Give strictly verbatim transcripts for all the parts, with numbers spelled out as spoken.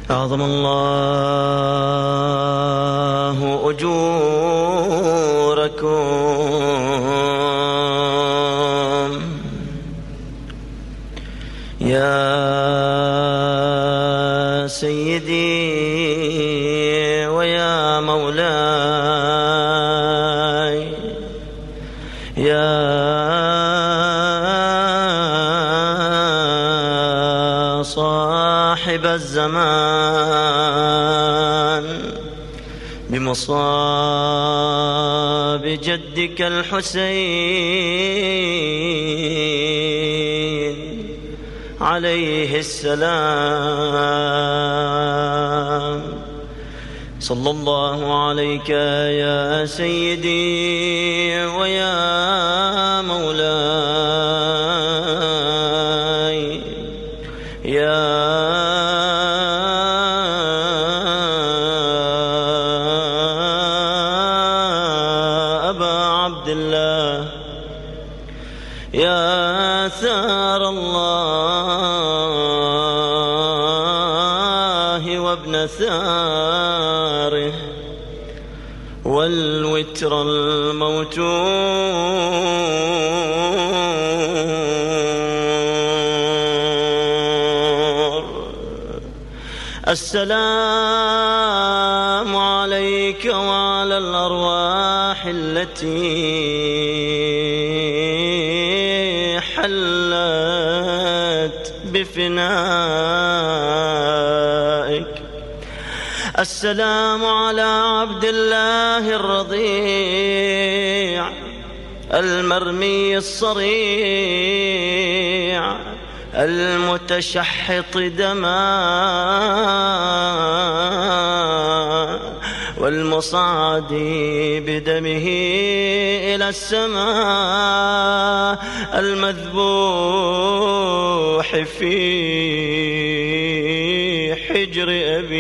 أعظم الله أجوركم يا سيدي ويا مولاي يا صاحب الزمان بمصاب جدك الحسين عليه السلام. صلى الله عليك يا سيدي ويا مولاي يا أبا عبد الله يا ثار الله وابن ثاره والوتر الموتور. السلام عليك وعلى الأرواح التي حلت بفنائك. السلام على عبد الله الرضيع المرمي الصريع المتشحط دماء والمصعد بدمه إلى السماء المذبوح في حجر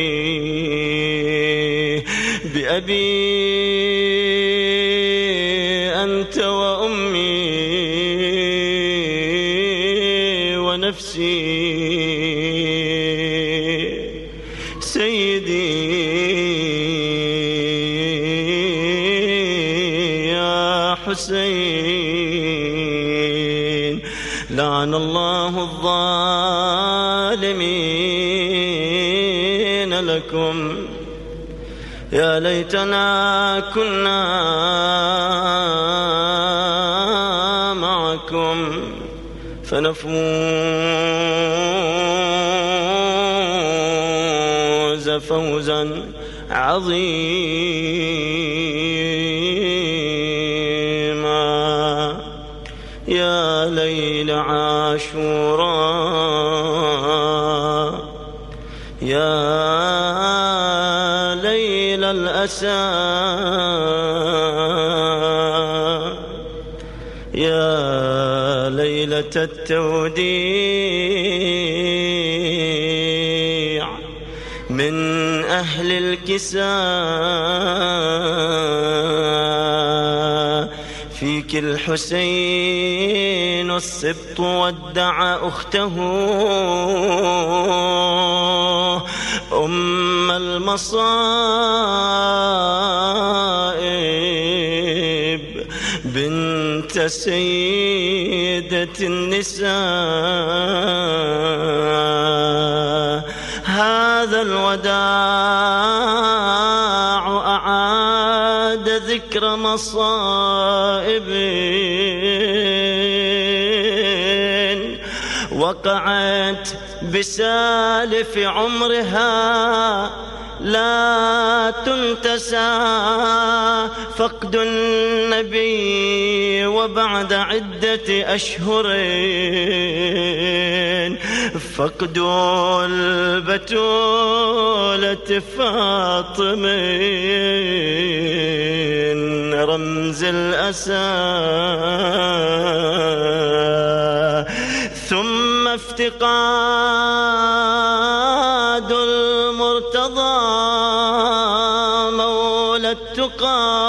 أبيه بأبي أنت وأمي ونفسي سيدي يا حسين. لعن الله الظالمين لكم. يا ليتنا كنا معكم فنفوز فوزا عظيما. يا ليل عاشوراء يا ليل الأسى يا ليلة التوديع من أهل الكساء. فيك الحسين السبط ودع أخته أم المصائب بنت سيدة النساء. هذا الوداع أعاد ذكر مصائب وقعت بسالف عمرها لا تنتسى. فقد النبي وبعد عدة أشهر فقد البتولة فاطمة رمز الأسى. ثم افتقاد المرتضى مولى التقى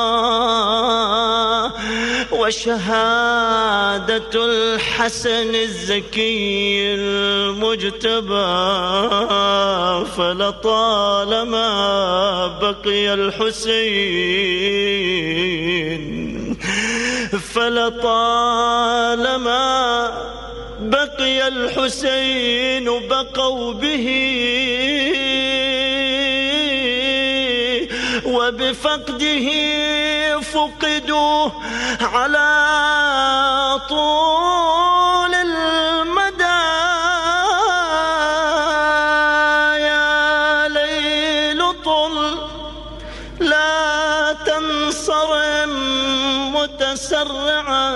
وشهادة الحسن الزكي المجتبى فلطالما بقي الحسين فلطالما بقي الحسين بقوا به وبفقده فقدوا على طول المدى. يا ليل طل لا تنصرم متسرعا،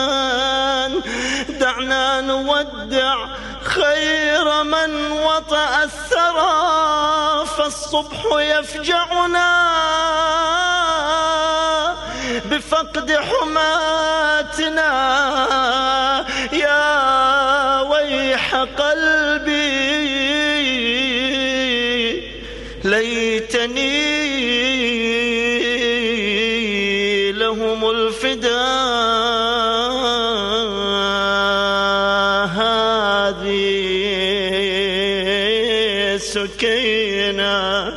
دعنا نودع خير من وطأ الثرى، فالصبح يفجعنا بفقد حماتنا. يا ويح قلبي ليتني لهم الفداء. هذه سكينة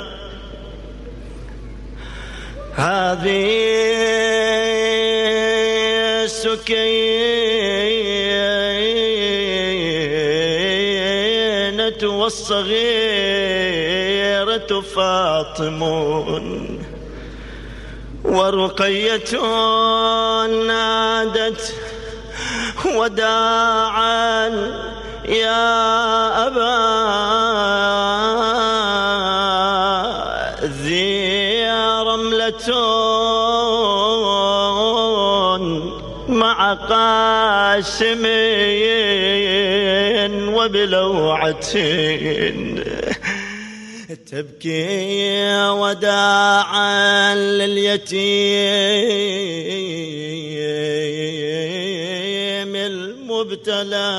هذه سكينة والصغيرة فاطمون، ورقية نادت وداعا يا أبا ذي رملة مع قاسم وبلوعة تبكي وداعا لليتيم المبتلى،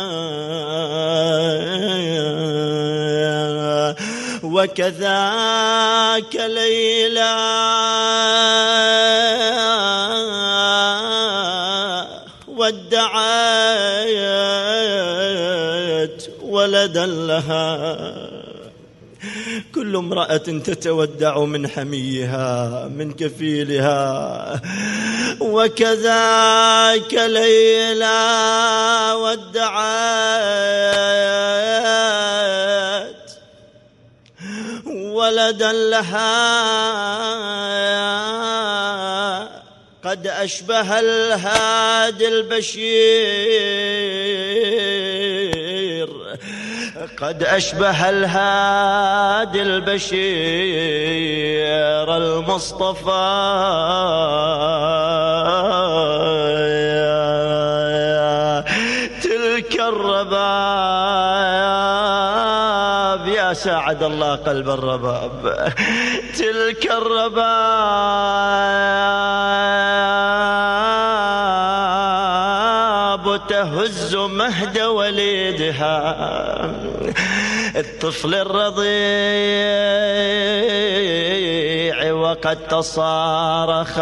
وكذاك ليلى ودعت ولدا لها. كل امرأة تتودع من حميها من كفيلها، وكذاك ليلى ودعت ولدا لها. قد أشبه الهادي البشير قد أشبه الهادي البشير المصطفى. تلك الرباب يا ساعد الله قلب الرباب، تلك الرباب تهز مهد وليدها. الطفل الرضيع وقد تصارخ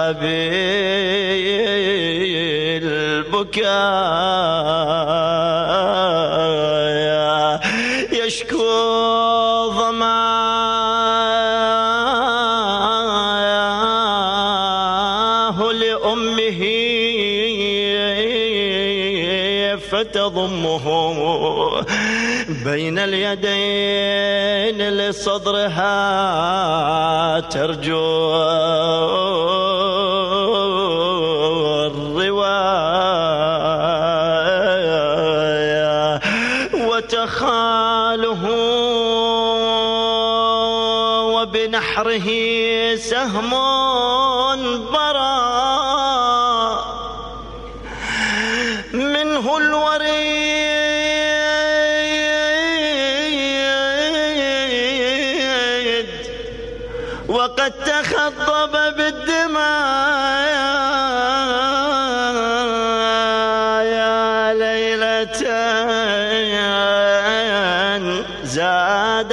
بالبكاء، يشكو ظماه لأمه فتضمه بين اليدين لصدرها ترجو الرواية، وتخاله وبنحره سهم برا منه الوريد، وقد تخضب بالدماء. يا ليلة زاد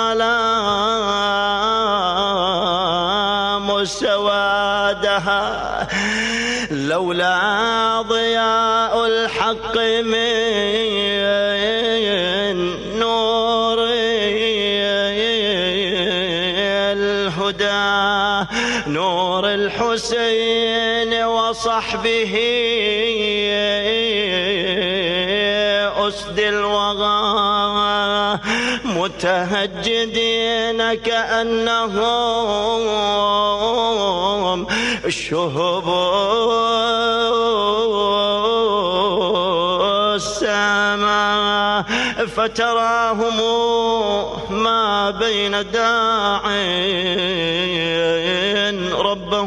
الظلام سوادها، لولا ضياء الحق من نوره نور الحسين وصحبه أسد الوغى متهجدين كأنهم الشهب السماء فتراهم ما بين داع ربه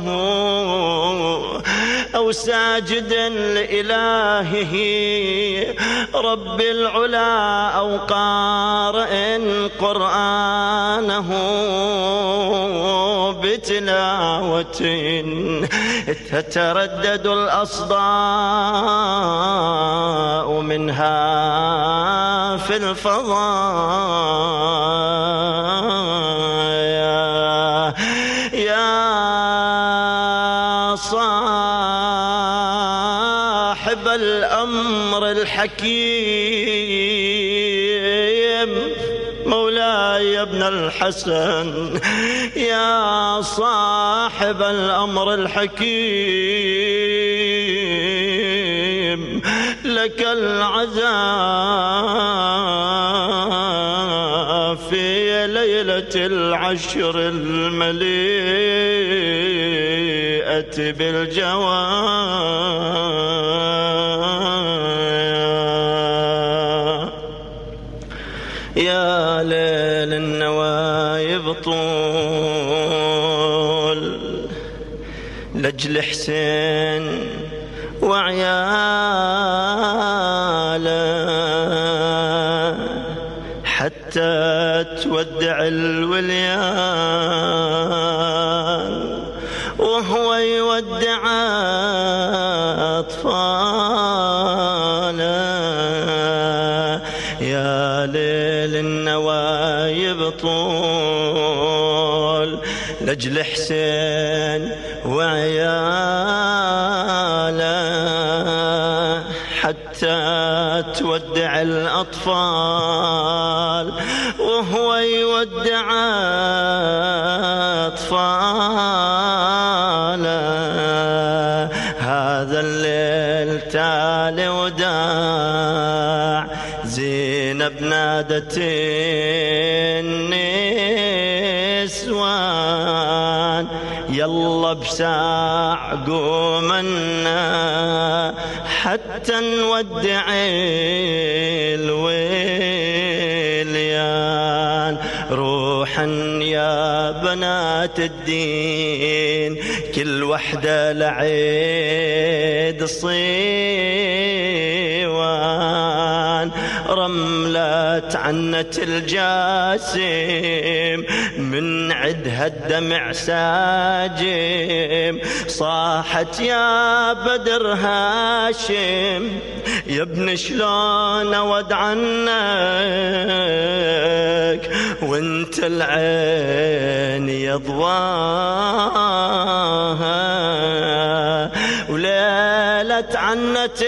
أو ساجد لإلهه رب العلا أو قارئ قرآنه بتلاوة تتردد الأصداء منها في الفضاء. يا صاحب الأمر الحكيم مولاي ابن الحسن، يا صاحب الأمر الحكيم لك العزاء في ليلة العشر المليئة بالجواب. يا ليل النوايب طول لأجل حسين وعياله حتى تودع الوليان وهو يودع أطفاله. يا ليل النوايب طول لأجل حسين وعياله حتى تودع الأطفال وهو يودع أطفاله. هذا الليل تالي وداع زينب نادت النسوان يلا بساع قومنا حتى نودع الوليان. روحا يا بنات الدين كل وحدة لعيد صيوان رملة عنت الجاسم من عدها الدمع ساجم صاحت يا بدر هاشم يا ابن شلون اود عنك وانت العين يا ضواها. وليلة عنت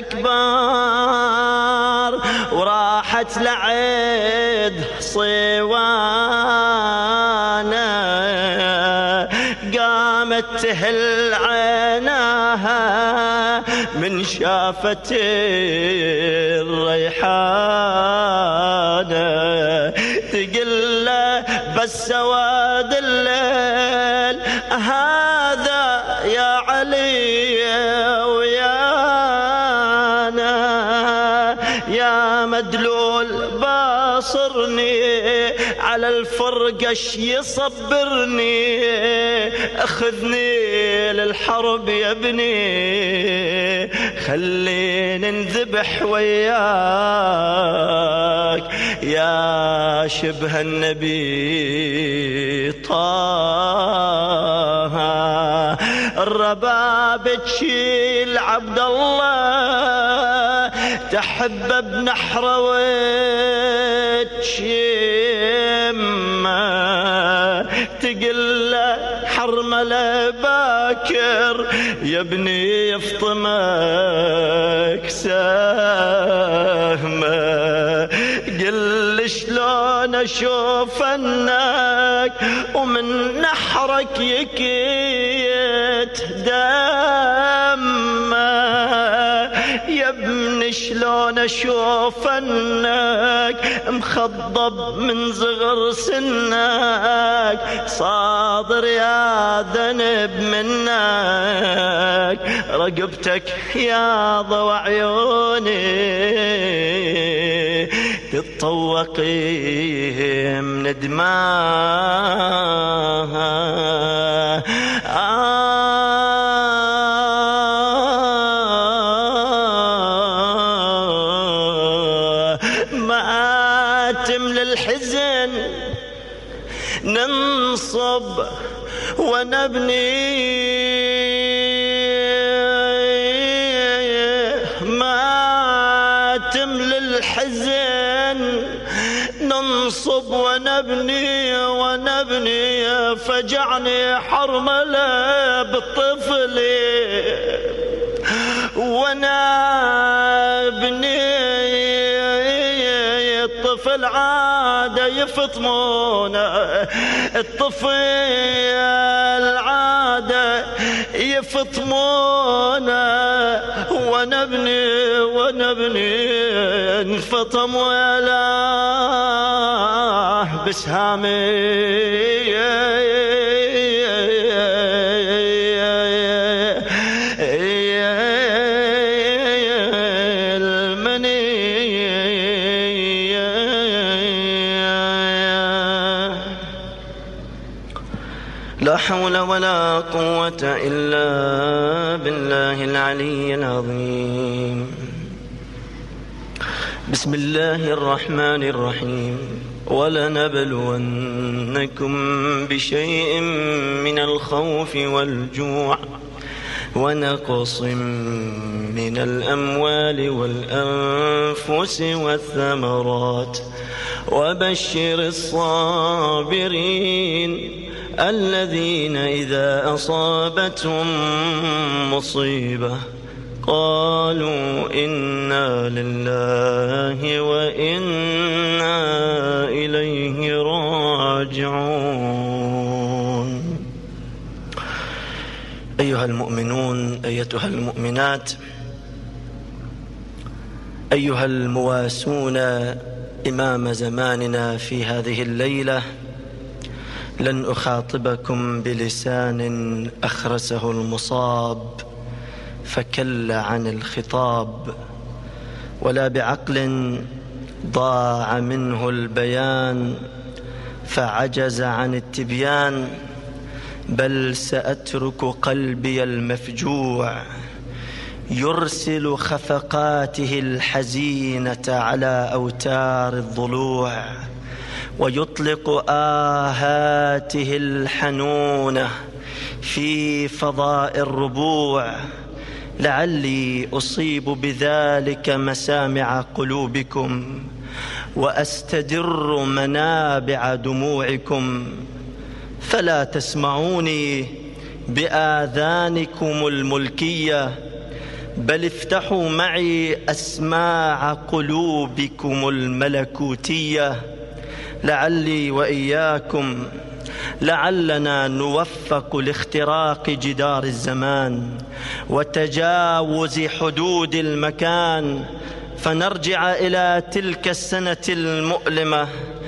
الأكبار وراحت لعيد صيوانا قامت تهل عيناها من شافت الريحانة تقل له بس سواد الليل هذا يا علي ويانا يا مدلول باصرني على الفرقش يصبرني اخذني للحرب يا ابني خليني نذبح وياك يا شبه النبي طه. الرباب تشيل عبد الله تحب بنحره وتشمه تقل حرمله باكر يا ابني يفطمك سهمه. قل شلون اشوفنك ومن نحرك يكيت دمه. يا ابني شلون اشوفنك مخضب من صغر سنك، صادر يا ذنب منك، رقبتك يا ضوى عيوني تتطوقي من دماها. مآتم للحزن ننصب ونبني، مآتم للحزن ننصب ونبني ونبني، فجعني حرملة بالطفل ونبني. الطفل عاد يفطمونه، الطفل عاد يفطمونه، ونبني ونبني انفطم ويلاه بسهامي. لا حول ولا قوة إلا بالله العلي العظيم. بسم الله الرحمن الرحيم. ولنبلونكم بشيء من الخوف والجوع ونقص من الأموال والأنفس والثمرات وبشر الصابرين الذين إذا أصابتهم مصيبة قالوا إنا لله وإنا إليه راجعون. أيها المؤمنون، أيتها المؤمنات، أيها المواسون إمام زماننا في هذه الليلة، لن أخاطبكم بلسان أخرسه المصاب فكل عن الخطاب، ولا بعقل ضاع منه البيان فعجز عن التبيان، بل سأترك قلبي المفجوع يرسل خفقاته الحزينة على أوتار الضلوع، ويطلق آهاته الحنونة في فضاء الربوع، لعلي أصيب بذلك مسامع قلوبكم وأستدر منابع دموعكم، فلا تسمعوني بآذانكم الملكية، بل افتحوا معي أسماع قلوبكم الملكوتية، لعلي وإياكم لعلنا نوفق لاختراق جدار الزمان وتجاوز حدود المكان، فنرجع إلى تلك السنة المؤلمة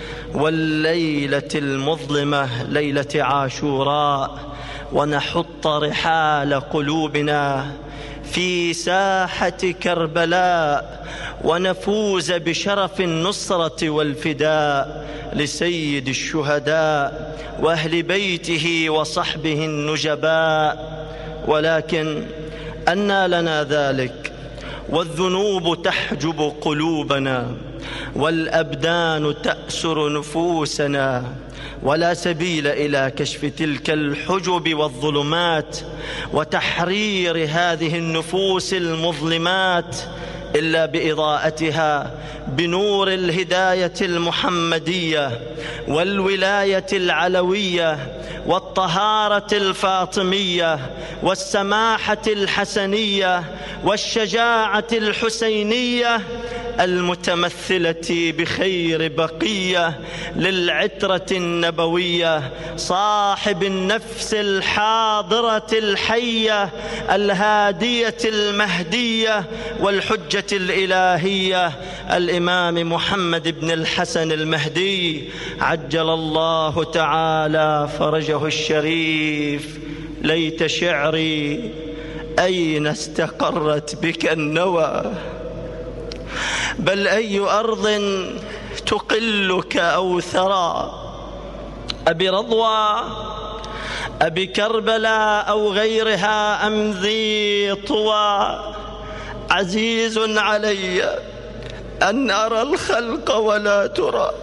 والليلة المظلمة، ليلة عاشوراء، ونحط رحال قلوبنا في ساحة كربلاء، ونفوز بشرف النصرة والفداء لسيد الشهداء وأهل بيته وصحبه النجباء. ولكن أنى لنا ذلك، والذنوب تحجب قلوبنا والأبدان تأسر نفوسنا، ولا سبيل إلى كشف تلك الحجب والظلمات وتحرير هذه النفوس المظلمات إلا بإضاءتها بنور الهداية المحمدية والولاية العلوية والطهارة الفاطمية والسماحة الحسنية والشجاعة الحسينية المتمثلة بخير بقية للعترة النبوية، صاحب النفس الحاضرة الحية الهادية المهدية والحجة الإلهية، الإمام محمد بن الحسن المهدي عجل الله تعالى فرجه الشريف. ليت شعري أين استقرت بك النوى، بل أي أرض تقلك أو ثرى، أبي رضوى أبي كربلاء أو غيرها أم ذي طوى، عزيز علي أن أرى الخلق ولا ترى،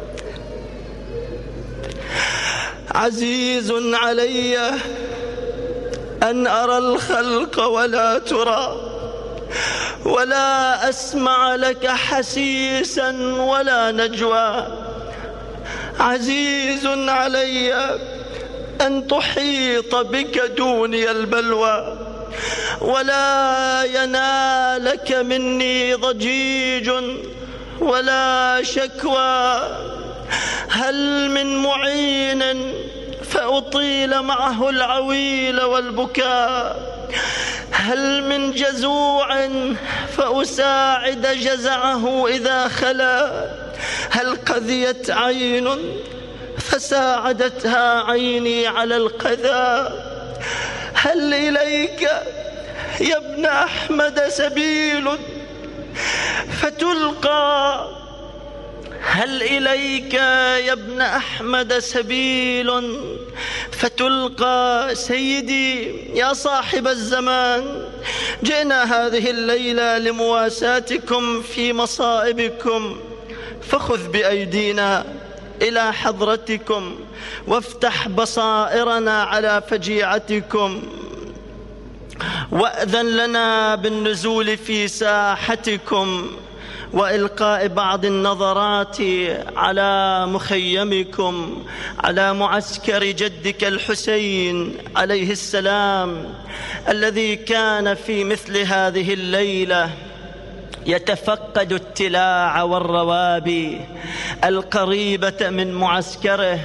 عزيز علي أن أرى الخلق ولا ترى، ولا أسمع لك حسيسا ولا نجوى، عزيز علي أن تحيط بك دوني البلوى، ولا ينالك مني ضجيج ولا شكوى، هل من معين فأطيل معه العويل والبكاء، هل من جزوع فأساعد جزعه إذا خلا، هل قذيت عين فساعدتها عيني على القذى، هل إليك يا ابن أحمد سبيل فتلقى، هل إليك يا ابن أحمد سبيل فتلقى، سيدي يا صاحب الزمان، جئنا هذه الليلة لمواساتكم في مصائبكم، فخذ بأيدينا إلى حضرتكم وافتح بصائرنا على فجيعتكم، وأذن لنا بالنزول في ساحتكم وإلقاء بعض النظرات على مخيمكم، على معسكر جدك الحسين عليه السلام، الذي كان في مثل هذه الليلة يتفقد التلاع والروابي القريبة من معسكره،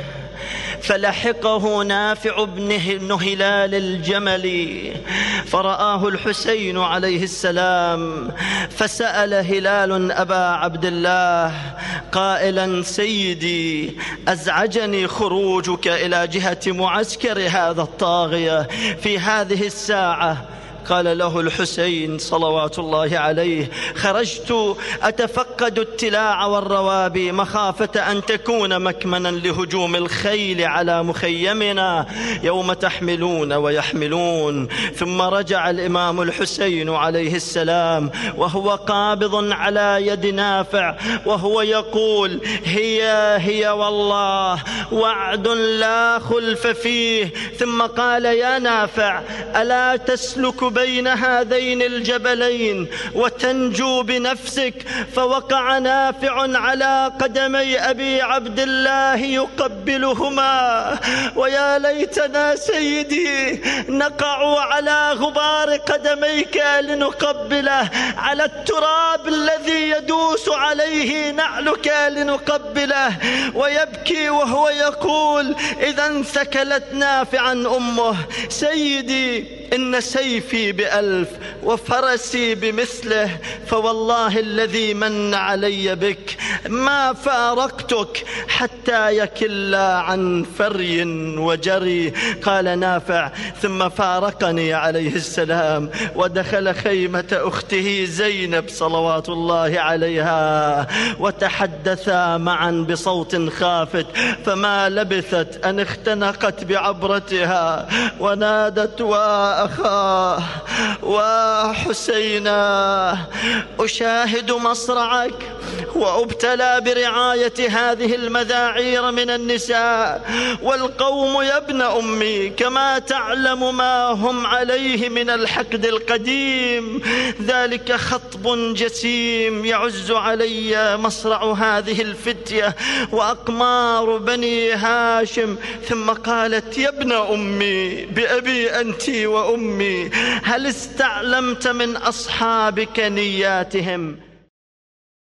فلحقه نافع بن هلال الجملي فرآه الحسين عليه السلام، فسأل هلال أبا عبد الله قائلا: سيدي أزعجني خروجك إلى جهة معسكر هذا الطاغية في هذه الساعة. قال له الحسين صلوات الله عليه: خرجت أتفقد التلاع والروابي مخافة أن تكون مكمنا لهجوم الخيل على مخيمنا يوم تحملون ويحملون. ثم رجع الإمام الحسين عليه السلام وهو قابض على يد نافع وهو يقول: هي هي والله وعد لا خلف فيه. ثم قال: يا نافع ألا تسلك بين هذين الجبلين وتنجو بنفسك؟ فوقع نافع على قدمي أبي عبد الله يقبلهما. ويا ليتنا سيدي نقع على غبار قدميك لنقبله، على التراب الذي يدوس عليه نعلك لنقبله. ويبكي وهو يقول: إذا انثكلت نافعا أمه. سيدي إن سيفي بألف وفرسي بمثله، فوالله الذي من علي بك ما فارقتك حتى يكل عن فري وجري. قال نافع: ثم فارقني عليه السلام ودخل خيمة أخته زينب صلوات الله عليها، وتحدثا معا بصوت خافت، فما لبثت أن اختنقت بعبرتها ونادت: وأخاه وحسينا، أشاهد مصرعك وأبتلى برعاية هذه المذاعير من النساء، والقوم يا ابن أمي كما تعلم ما هم عليه من الحقد القديم. ذلك خطب جسيم يعز علي مصرع هذه الفتية وأقمار بني هاشم. ثم قالت: يا ابن أمي بأبي أنت وأمي، هل استعلمت من أصحابك نياتهم؟